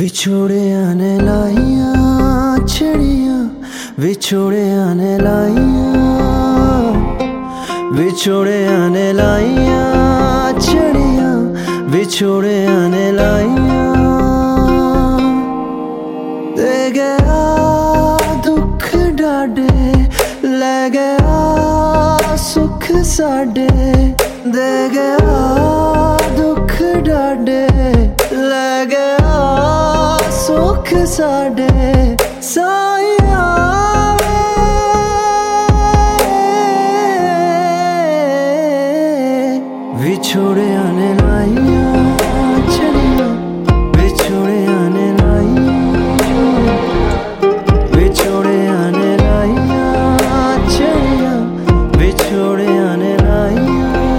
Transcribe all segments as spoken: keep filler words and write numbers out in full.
विछोड़े आने लाइया चिड़िया, विछोड़े आने लाइया, विछोड़े आने लाइया चिड़िया, विछोड़े आने लाइया। दे गया दुख डाडे, ले गया सुख साडे, दे गया दुख डाडे, ले गया सुख साडे। साइया विछोड़े आने लाइया चिड़िया, विछोड़े आने लाइया, विछोड़े आने लाइया चिड़िया, विछोड़े आने लाइया।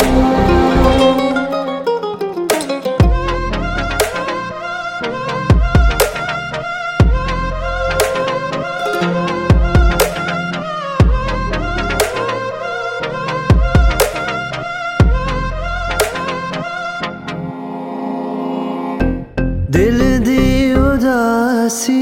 दिल दी उदासी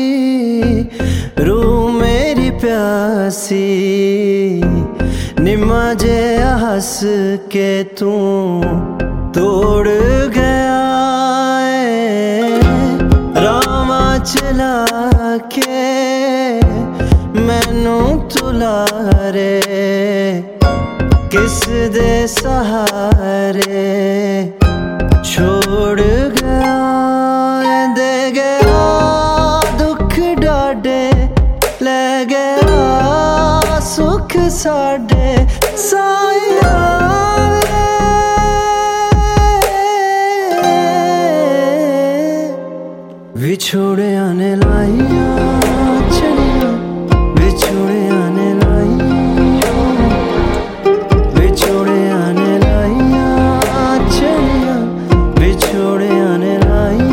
रूह मेरी प्यासी, निम्मा जे हंस के तू तोड़ गया है। रामा चला के मैनू तुला रे, किस दे सहारे छोड़ गया। दे गया दुख डाडे, ले गया सुख साडे। साइया विछोड़े आने लाइया चिड़िया, विछोड़े आने लाइया, विछोड़े आने लाइया चिड़िया, विछोड़े आने लाइया।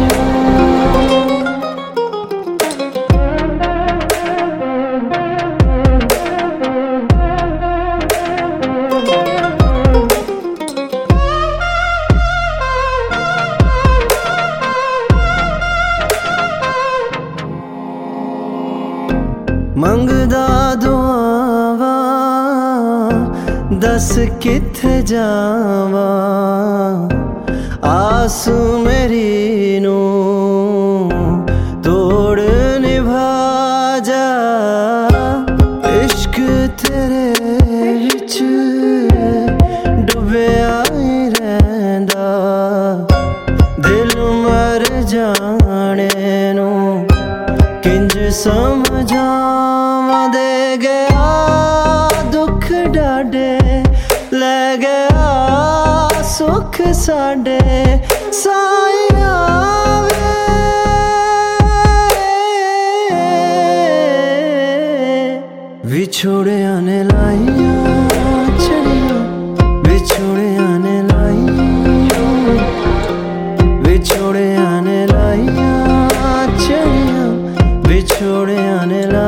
मंगदा दुआवा दस किथे जावा, आस मेरी नू तोड़ निभा जा। इश्क तेरे विच डुबिया ही रहिंदा, दिल मर जाने नू किंज समझावां। दे गया दुख डाडे, ले गया सुख साडे। साइया विछोड़े आने लाइया चिड़िया, विछोड़े आने लाइया, विछोड़े आने लाइया चिड़िया, विछोड़े आने लाइया।